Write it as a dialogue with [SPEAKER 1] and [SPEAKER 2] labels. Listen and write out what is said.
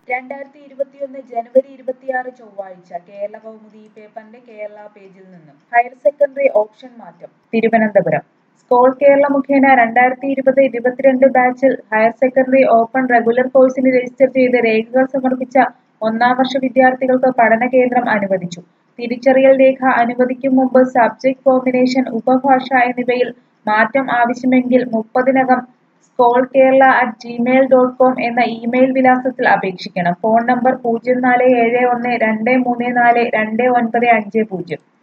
[SPEAKER 1] 2021 ജനുവരി 26 ചൊവ്വാഴ്ച കേരള കൗമുദി പേപ്പറിന്റെ കേരള പേജിൽ നിന്നും ഹയർ സെക്കൻഡറി ഓപ്ഷൻ മാറ്റം തിരുവനന്തപുരം സ്കോൾ കേരള മുഖേന 2020-22 ബാച്ചിൽ ഹയർ സെക്കൻഡറി ഓപ്പൺ റെഗുലർ കോഴ്സിന് രജിസ്റ്റർ ചെയ്ത് രേഖകൾ സമർപ്പിച്ച ഒന്നാം വർഷ വിദ്യാർത്ഥികൾക്ക് പഠന കേന്ദ്രം അനുവദിച്ചു. തിരിച്ചറിയൽ രേഖ അനുവദിക്കും മുമ്പ് സബ്ജക്ട് കോമ്പിനേഷൻ, ഉപഭാഷ എന്നിവയിൽ മാറ്റം ആവശ്യമെങ്കിൽ 30-നകം schoolkerala@gmail.com എന്ന ഇമെയിൽ വിലാസത്തിൽ അപേക്ഷിക്കണം. Phone number 047123429550.